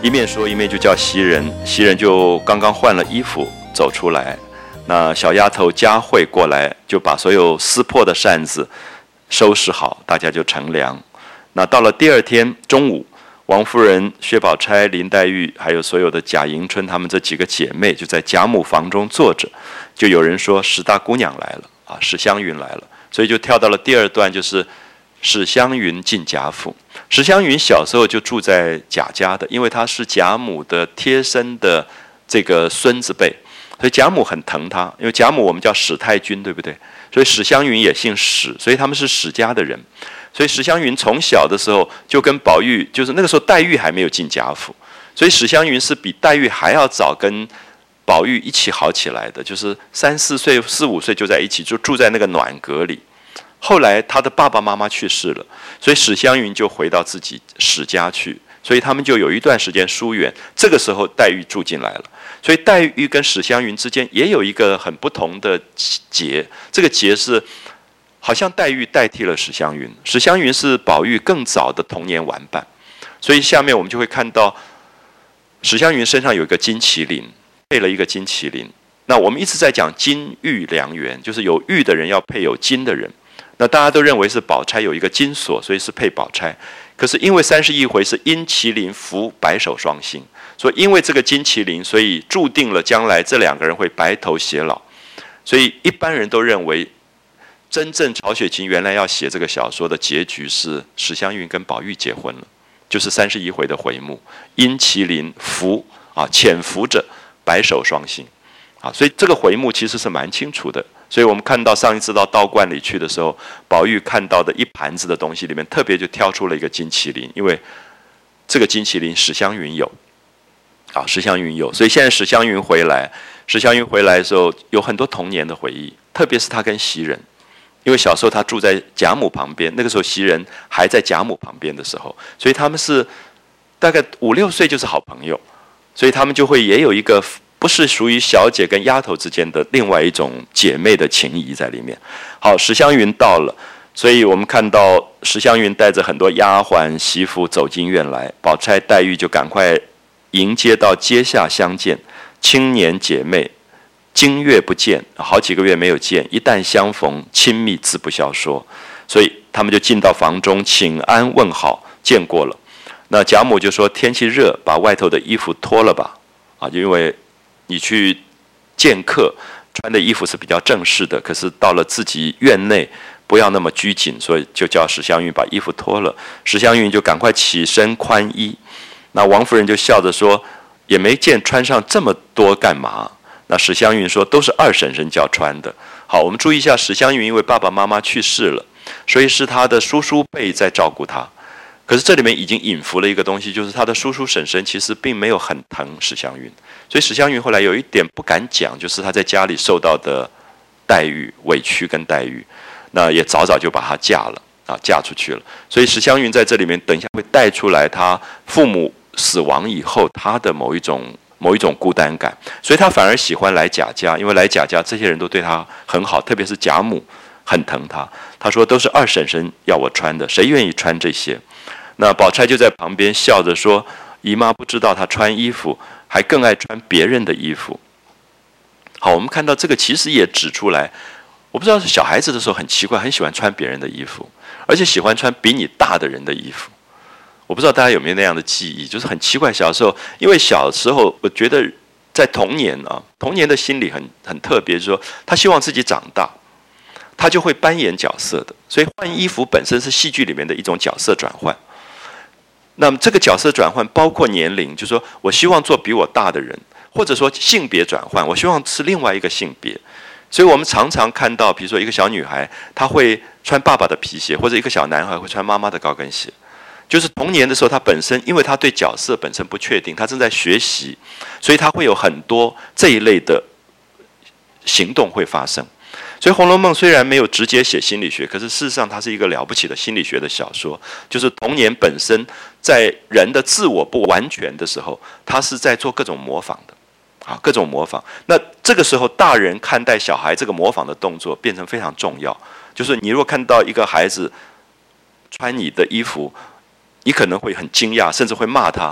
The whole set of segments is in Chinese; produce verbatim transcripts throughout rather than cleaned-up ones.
一面说一面就叫袭人，袭人就刚刚换了衣服走出来，那小丫头佳慧过来就把所有撕破的扇子收拾好，大家就乘凉。那到了第二天中午，王夫人、薛宝钗、林黛玉还有所有的贾迎春她们这几个姐妹就在贾母房中坐着，就有人说史大姑娘来了啊，史湘云来了，所以就跳到了第二段，就是史湘云进贾府。史湘云小时候就住在贾家的，因为她是贾母的贴身的这个孙子辈，所以贾母很疼她。因为贾母我们叫史太君，对不对？所以史湘云也姓史，所以他们是史家的人。所以史湘云从小的时候就跟宝玉，就是那个时候黛玉还没有进贾府，所以史湘云是比黛玉还要早跟宝玉一起好起来的，就是三四岁、四五岁就在一起，就住在那个暖阁里。后来他的爸爸妈妈去世了，所以史湘云就回到自己史家去，所以他们就有一段时间疏远。这个时候黛玉住进来了，所以黛玉跟史湘云之间也有一个很不同的结，这个结是好像黛玉代替了史湘云，史湘云是宝玉更早的童年玩伴，所以下面我们就会看到史湘云身上有一个金麒麟，配了一个金麒麟。那我们一直在讲金玉良缘，就是有玉的人要配有金的人。那大家都认为是宝钗有一个金锁，所以是配宝钗。可是因为三十一回是因麒麟伏白首双星，所以因为这个金麒麟，所以注定了将来这两个人会白头偕老。所以一般人都认为，真正曹雪芹原来要写这个小说的结局是史湘云跟宝玉结婚了，就是三十一回的回目，因麒麟伏啊潜伏着白首双星啊，所以这个回目其实是蛮清楚的。所以我们看到上一次到道观里去的时候，宝玉看到的一盘子的东西里面，特别就挑出了一个金麒麟，因为这个金麒麟史湘云有，啊，史湘云有，所以现在史湘云回来，史湘云回来的时候有很多童年的回忆，特别是他跟袭人，因为小时候他住在贾母旁边，那个时候袭人还在贾母旁边的时候，所以他们是大概五六岁就是好朋友，所以他们就会也有一个不是属于小姐跟丫头之间的另外一种姐妹的情谊在里面。好，史湘云到了，所以我们看到史湘云带着很多丫鬟媳妇走进院来，宝钗、黛玉就赶快迎接到阶下相见，青年姐妹经月不见，好几个月没有见，一旦相逢，亲密自不消说，所以他们就进到房中请安问好，见过了。那贾母就说天气热，把外头的衣服脱了吧，啊，因为你去见客穿的衣服是比较正式的，可是到了自己院内不要那么拘谨，所以就叫史湘云把衣服脱了。史湘云就赶快起身宽衣，那王夫人就笑着说也没见穿上这么多干嘛。那史湘云说都是二婶婶叫穿的。好，我们注意一下，史湘云因为爸爸妈妈去世了，所以是他的叔叔辈在照顾他。可是这里面已经隐伏了一个东西，就是他的叔叔婶婶其实并没有很疼史湘云，所以史湘云后来有一点不敢讲，就是他在家里受到的待遇、委屈跟待遇，那也早早就把她嫁了啊，嫁出去了。所以史湘云在这里面，等一下会带出来他父母死亡以后他的某一种某一种孤单感，所以他反而喜欢来贾家，因为来贾家这些人都对他很好，特别是贾母很疼他。他说都是二婶婶要我穿的，谁愿意穿这些？那宝钗就在旁边笑着说：“姨妈不知道她穿衣服，还更爱穿别人的衣服。”好，我们看到这个其实也指出来，我不知道是小孩子的时候很奇怪，很喜欢穿别人的衣服，而且喜欢穿比你大的人的衣服。我不知道大家有没有那样的记忆，就是很奇怪。小时候，因为小时候我觉得在童年啊，童年的心理很很特别，就是说他希望自己长大。他就会扮演角色的，所以换衣服本身是戏剧里面的一种角色转换。那么这个角色转换包括年龄，就是说我希望做比我大的人，或者说性别转换，我希望是另外一个性别。所以我们常常看到，比如说一个小女孩，她会穿爸爸的皮鞋，或者一个小男孩会穿妈妈的高跟鞋。就是童年的时候，他本身因为他对角色本身不确定，他正在学习，所以他会有很多这一类的行动会发生。所以《红楼梦》虽然没有直接写心理学，可是事实上它是一个了不起的心理学的小说。就是童年本身在人的自我不完全的时候，他是在做各种模仿的，啊，各种模仿。那这个时候，大人看待小孩这个模仿的动作变成非常重要。就是你如果看到一个孩子穿你的衣服，你可能会很惊讶，甚至会骂他。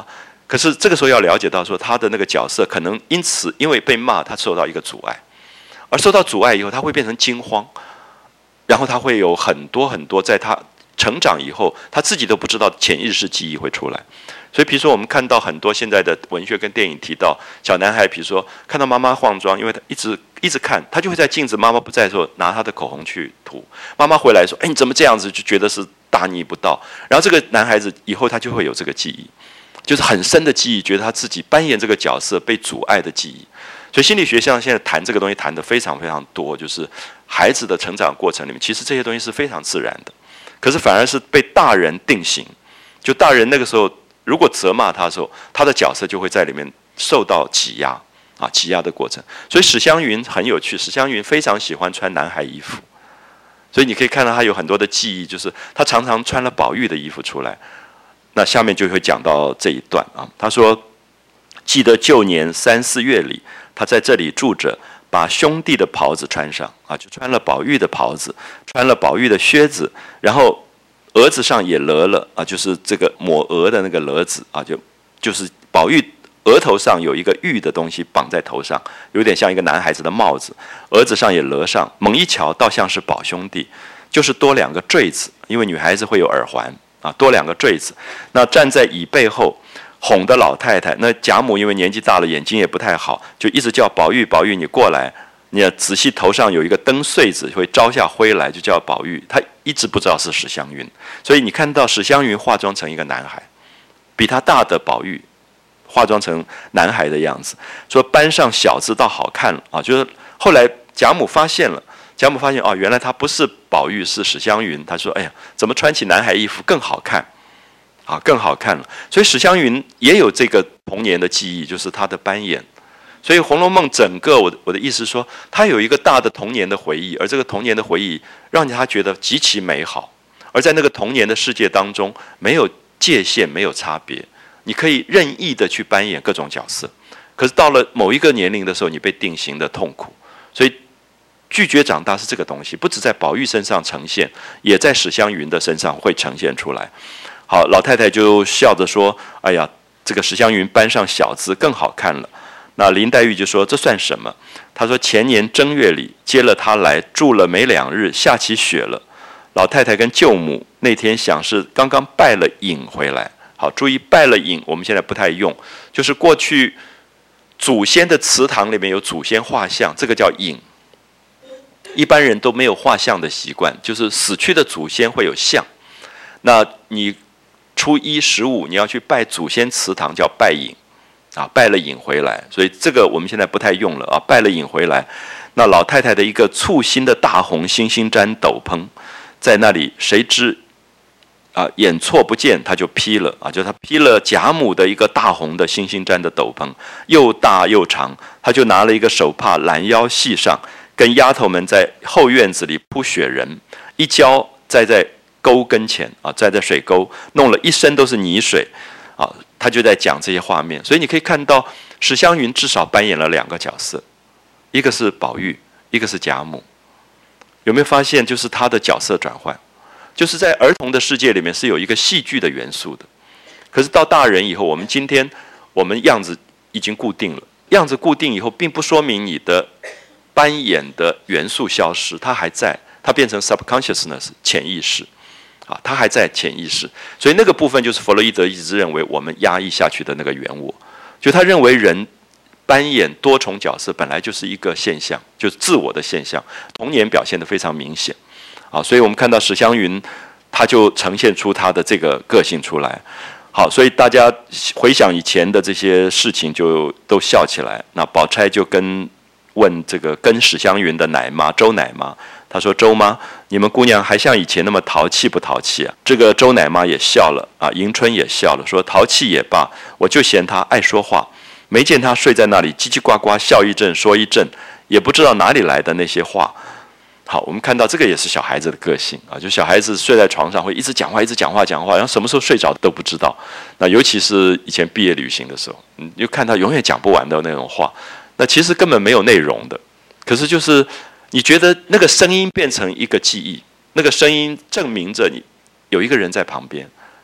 可是这个时候要了解到说，他的那个角色可能因此因为被骂，他受到一个阻碍，而受到阻碍以后，他会变成惊慌，然后他会有很多很多在他成长以后，他自己都不知道潜意识记忆会出来。所以，比如说我们看到很多现在的文学跟电影提到小男孩，比如说看到妈妈化妆，因为他一直一直看，他就会在镜子妈妈不在的时候拿他的口红去涂。妈妈回来说：“哎，你怎么这样子？”就觉得是大逆不道。然后这个男孩子以后他就会有这个记忆，就是很深的记忆，觉得他自己扮演这个角色被阻碍的记忆。所以心理学上现在谈这个东西谈得非常非常多，就是孩子的成长过程里面，其实这些东西是非常自然的，可是反而是被大人定型。就大人那个时候如果责骂他的时候，他的角色就会在里面受到挤压啊，挤压的过程。所以史湘云很有趣，史湘云非常喜欢穿男孩衣服，所以你可以看到他有很多的记忆，就是他常常穿了宝玉的衣服出来。那下面就会讲到这一段啊，他说：“记得旧年三四月里，他在这里住着，把兄弟的袍子穿上啊，就穿了宝玉的袍子，穿了宝玉的靴子，然后额子上也勒了啊，就是这个抹额的那个勒子啊，就就是宝玉额头上有一个玉的东西绑在头上，有点像一个男孩子的帽子，额子上也勒上，猛一瞧，倒像是宝兄弟，就是多两个坠子，因为女孩子会有耳环啊，多两个坠子。那站在椅背后。”哄的老太太，那贾母因为年纪大了，眼睛也不太好，就一直叫宝玉，宝玉你过来。你要仔细头上有一个灯穗子，会招下灰来，就叫宝玉。他一直不知道是史湘云，所以你看到史湘云化妆成一个男孩，比他大的宝玉化妆成男孩的样子，说班上小子倒好看了啊。就是后来贾母发现了，贾母发现哦，原来他不是宝玉，是史湘云。他说：“哎呀，怎么穿起男孩衣服更好看？”啊，更好看了。所以史湘云也有这个童年的记忆，就是她的扮演。所以《红楼梦》整个，我的我的意思是说，她有一个大的童年的回忆，而这个童年的回忆让她觉得极其美好。而在那个童年的世界当中，没有界限，没有差别，你可以任意的去扮演各种角色。可是到了某一个年龄的时候，你被定型的痛苦。所以拒绝长大是这个东西，不只在宝玉身上呈现，也在史湘云的身上会呈现出来。好，老太太就笑着说：“哎呀，这个史湘云搬上小子更好看了。”那林黛玉就说：“这算什么？”她说：“前年正月里接了他来住了没两日，下起雪了。老太太跟舅母那天想是刚刚拜了影回来。好，注意拜了影，我们现在不太用，就是过去祖先的祠堂里面有祖先画像，这个叫影。一般人都没有画像的习惯，就是死去的祖先会有像。那你初一十五你要去拜祖先祠堂，叫拜影啊，拜了影回来，所以这个我们现在不太用了啊。拜了影回来，那老太太的一个簇新的大红星星毡斗篷，在那里，谁知啊眼错不见，他就披了啊，就他披了贾母的一个大红的星星毡的斗篷，又大又长，他就拿了一个手帕拦腰系上，跟丫头们在后院子里铺雪人，一跤栽在沟跟前啊，栽在水沟，弄了一身都是泥水啊，他就在讲这些画面。所以你可以看到史湘云至少扮演了两个角色，一个是宝玉，一个是贾母。有没有发现，就是他的角色转换，就是在儿童的世界里面是有一个戏剧的元素的，可是到大人以后，我们今天我们样子已经固定了，样子固定以后，并不说明你的扮演的元素消失，它还在，它变成 subconsciousness 潜意识。啊，他还在潜意识，所以那个部分就是弗洛伊德一直认为我们压抑下去的那个原我，就他认为人扮演多重角色本来就是一个现象，就是自我的现象，童年表现得非常明显，啊，所以我们看到史湘云，他就呈现出他的这个个性出来，好，所以大家回想以前的这些事情，就都笑起来。那宝钗就跟问这个跟史湘云的奶妈周奶妈。他说：“周妈，你们姑娘还像以前那么淘气不淘气啊？”这个周奶妈也笑了啊，迎春也笑了，说：“淘气也罢，我就嫌她爱说话，没见她睡在那里叽叽呱呱笑一阵说一阵，也不知道哪里来的那些话。”好，我们看到这个也是小孩子的个性啊，就小孩子睡在床上会一直讲话，一直讲话讲话，然后什么时候睡着都不知道。那尤其是以前毕业旅行的时候，你就看他永远讲不完的那种话，那其实根本没有内容的，可是就是。你觉得那个声音变成一个记忆，那个声音证明着你有一个人在旁边，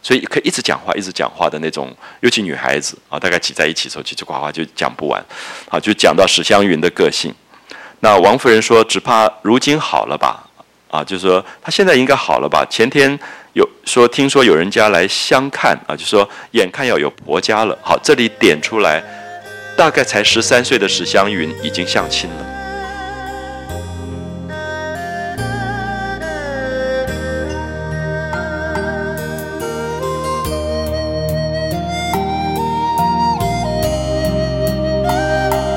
所以可以一直讲话，一直讲话的那种，尤其女孩子啊，大概挤在一起的时候，叽叽呱呱就讲不完，啊，就讲到史湘云的个性。那王夫人说，只怕如今好了吧，啊，就是说她现在应该好了吧。前天有说听说有人家来相看啊，就说眼看要有婆家了。好，这里点出来，大概才十三岁的史湘云已经相亲了。